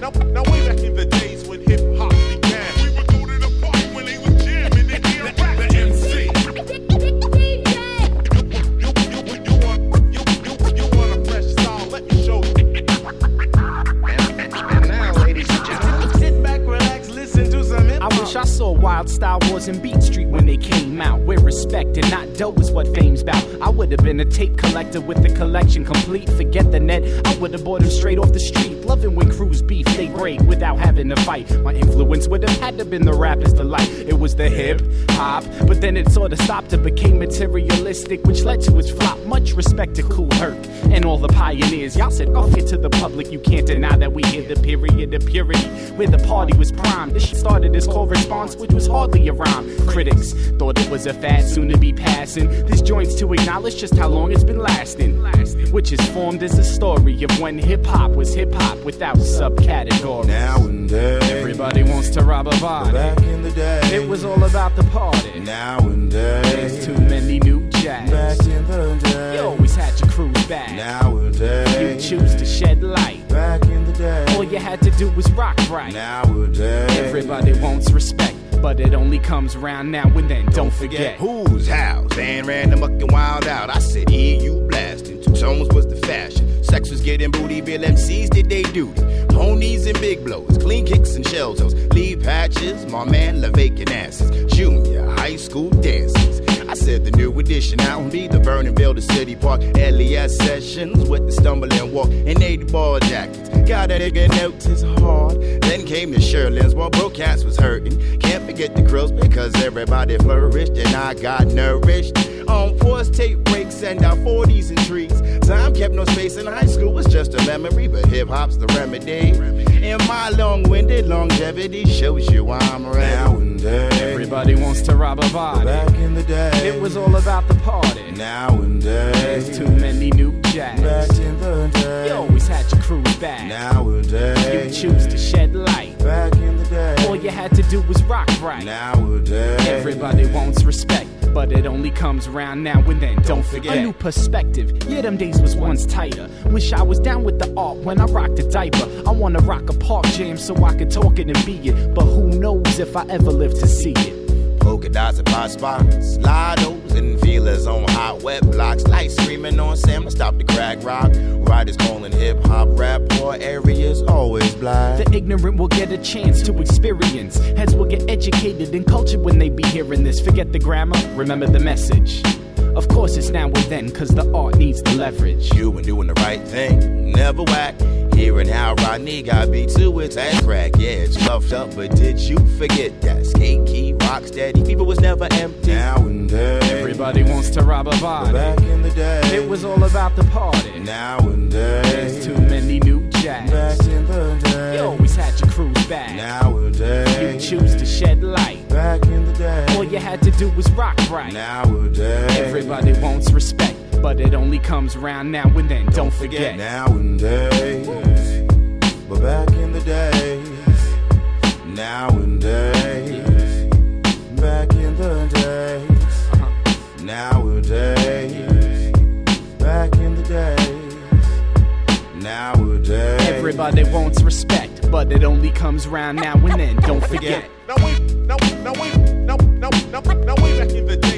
Now way back in the days when hip hop began, we would go to the park when they was jamming and hear rap the MC. You want a fresh style? Let me show you. And now, ladies and gentlemen, sit back, relax, listen to some hip hop. I wish I saw Wild Style Wars and Beat Street when they came out. Where respect and not dough is what fame's about. I would have been a tape collector with the collection complete. Forget the net, I would have bought them straight off the street. Loving when crews beef, they break without having to fight. My influence would have had to been the rapper's delight. It was the hip hop, but then it sort of stopped and became materialistic, which led to its flop. Much respect to Kool Herc and all the pioneers. Y'all said, off it to the public, you can't deny that we hit the period of purity where the party was prime. This shit started as call response, which was hardly a rhyme. Critics thought it was a fad, soon to be passing. This joint's to acknowledge just how long it's been lasting, which is formed as a story of when hip-hop was hip-hop without subcategories. Now and then, everybody wants to rob a body. Back in the day, it was all about the party. Now and then, there's too many new jacks. Back in the day, you always had your cruise back. Nowadays, you choose to shed light. Back in the day, all you had to do was rock right. Nowadays, everybody wants respect, but it only comes around now and then. Don't forget who's house and ran the mucking wild out. I said, here you blasting. Two tones was the fashion. Sex was getting booty. Bill MCs did they duty. Ponies and big blows, clean kicks and shell toes, leave patches. My man, la vacant asses. Junior high school dances. I said the new edition out and be the Vernonville, the City Park, LES sessions with the stumbling walk and 80 ball jackets. Got a nigga notes is hard. Then came the Sherlins while Bro Cats was hurting. Can't forget the Krills because everybody flourished and I got nourished. On forced tape breaks and our 40s and trees. Time kept no space in high school was just a memory, but hip hop's the remedy. And my long-winded longevity shows you I'm ready. Now and then, everybody wants to rob a body. Back in the day, it was all about the party. Now and then, there's too many new jacks. Back in the day, you always had your cruise back. Nowadays, you choose to shed light. Back in the day, all you had to do was rock right. Nowadays, everybody wants respect, but it only comes around now and then. Don't forget a new perspective. Yeah, them days was once tighter. Wish I was down with the art when I rocked a diaper. I wanna rock a park jam so I could talk it and be it, but who knows if I ever live to see it. Polka dots and pot spots, Lidos and feelers on hot wet blocks. Lights screaming on Sam to stop the crack rock. Riders calling hip hop rap, poor areas always blind. The ignorant will get a chance to experience. Heads will get educated and cultured when they be hearing this. Forget the grammar, remember the message. Of course it's now and then, cause the art needs the leverage. You been doing the right thing, never whack. Hearing how Rodney got beat to its ass crack. Yeah, it's puffed up, but did you forget that Skate Key, Rocksteady, people was never empty. Now and then, everybody wants to rob a body. Back in the day, it was all about the party. Now and then, there's too many new jacks. Back in the day, you always had your cruise back. Nowadays, you choose to shed light. Back in the day, all you had to do was rock right. Nowadays, everybody wants respect, but it only comes around now and then. Don't forget nowadays, but back in the days, nowadays, back in the days, nowadays, back in the days, nowadays. Everybody wants respect, but it only comes around now and then. Don't forget. Now wait back in the day.